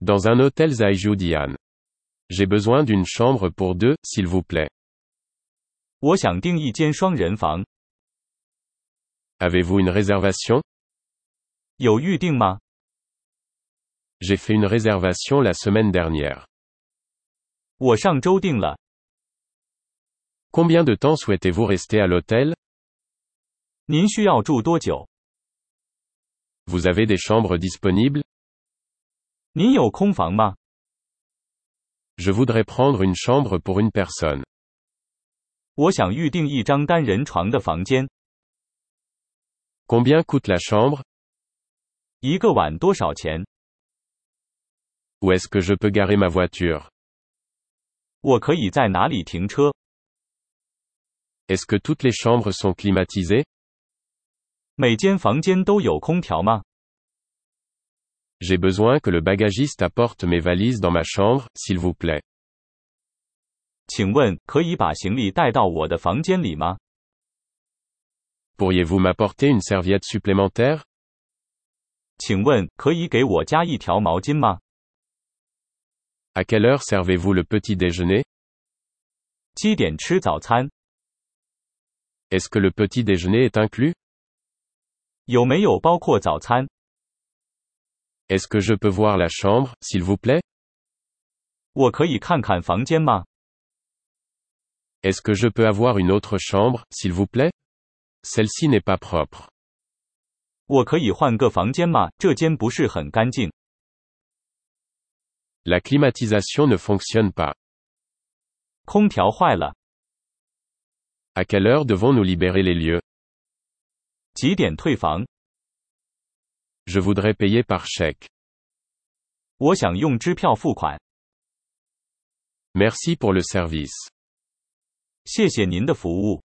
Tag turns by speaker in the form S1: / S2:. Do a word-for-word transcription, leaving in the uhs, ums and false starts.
S1: Dans un hôtel Zaijiudian. J'ai besoin d'une chambre pour deux, s'il vous plaît.
S2: 我想订一间双人房。
S1: Avez-vous une réservation?
S2: 有预订吗？
S1: J'ai fait une réservation la semaine dernière.
S2: 我上周订了。
S1: Combien de temps souhaitez-vous rester à l'hôtel?
S2: 您需要住多久？
S1: Vous avez des chambres disponibles?
S2: 您有空房吗？
S1: Je voudrais prendre une chambre pour une personne.
S2: 我想预订一张单人床的房间。
S1: Combien coûte la chambre?
S2: 一个晚多少钱？
S1: Où est-ce que je peux garer ma voiture?
S2: 我可以在哪里停车？
S1: Est-ce que toutes les chambres sont climatisées?
S2: 每间房间都有空调吗？
S1: J'ai besoin que le bagagiste apporte mes valises dans ma chambre, s'il vous plaît.
S2: 请问可以把行李带到我的房间里吗？
S1: Pourriez-vous m'apporter une serviette supplémentaire?
S2: 请问可以给我加一条毛巾吗？
S1: À quelle heure servez-vous le petit déjeuner?
S2: 几点吃早餐？
S1: Est-ce que le petit déjeuner est inclus?
S2: 有没有包括早餐？
S1: Est-ce que je peux voir la chambre, s'il vous plaît?
S2: 我可以看看房间吗？
S1: Est-ce que je peux avoir une autre chambre, s'il vous plaît? Celle-ci n'est pas propre.
S2: 我可以换个房间吗？这间不是很干净。
S1: La climatisation ne fonctionne pas.
S2: 空调坏了。
S1: À quelle heure devons-nous libérer les lieux?
S2: 几点退房？
S1: Je voudrais payer par chèque.
S2: 我想用支票付款。
S1: Merci pour le service.
S2: 谢谢您的服务。